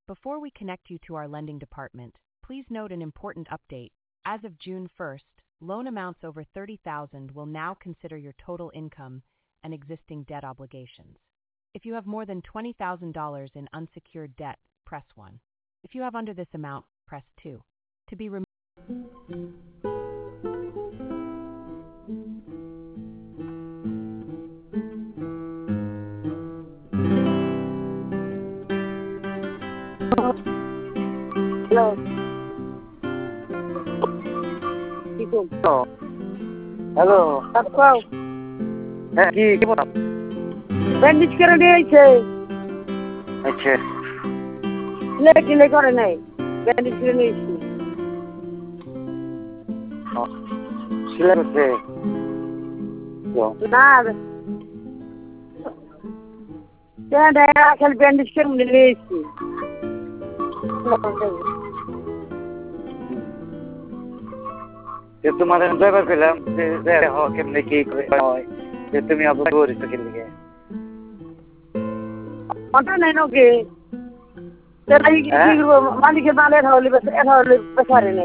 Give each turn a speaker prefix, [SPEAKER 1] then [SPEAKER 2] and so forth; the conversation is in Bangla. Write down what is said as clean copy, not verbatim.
[SPEAKER 1] Before we connect you to our lending department, please note an important update. As of June 1st, loan amounts over $30,000 will now consider your total income and existing debt obligations. If you have more than $20,000 in unsecured debt, press 1. If you have under this amount, press 2. To be removed.
[SPEAKER 2] Hello.
[SPEAKER 3] Hello. Hello.
[SPEAKER 2] Hello.
[SPEAKER 3] হ্যাঁ কি বলো?
[SPEAKER 2] ব্যান্ডেজ করে নিয়েছে।
[SPEAKER 3] আচ্ছা।
[SPEAKER 2] লে করে নাই। ব্যান্ডেজ করে নিয়েছি।
[SPEAKER 3] সেলাই করছে?
[SPEAKER 2] না। খালি ব্যান্ডেজ করে নিয়েছি।
[SPEAKER 3] তোমার ড্রাইভার পেলাম কেমনি কি হয় তুমি আবার করিস কেমনি
[SPEAKER 2] নাই নাকি মালিকের মাল এটা হলে বেচারে নেই।